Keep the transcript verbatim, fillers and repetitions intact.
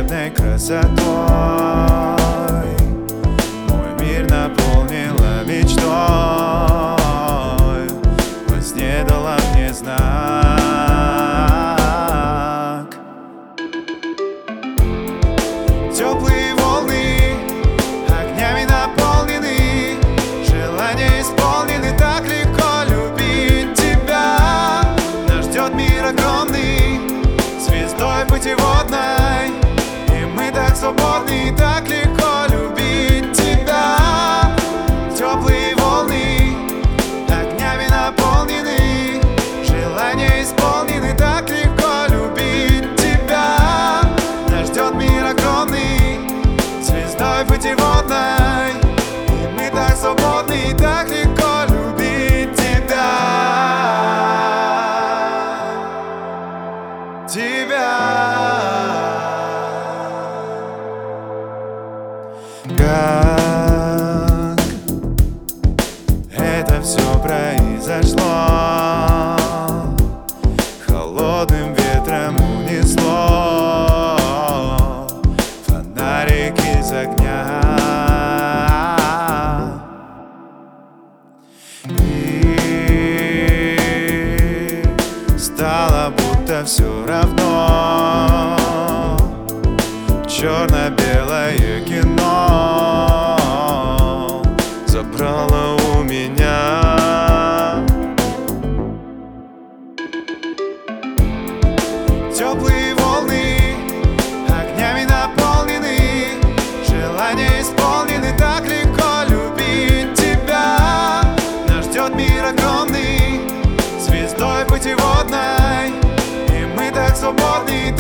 невинной красотой. Мой мир наполнила мечтой, во сне дала мне знак. Теплые волны огнями наполнены, желания исполнены, так легко любить тебя. Нас ждет мир огромный, звездой путеводной, и мы так свободны, так легко любить тебя. Теплые волны огнями наполнены, желания исполнены, так легко любить тебя. Нас ждет мир огромный, звездой путеводной, и мы так свободны, так легко любить тебя. Тебя. Как это все произошло, холодным ветром унесло фонарик из огня, и стало будто все равно. Черно-белое кино забрало у меня. Теплые волны огнями наполнены, желания исполнены, так легко любить тебя. Нас ждет мир огромный, звездой путеводной, и мы так свободны.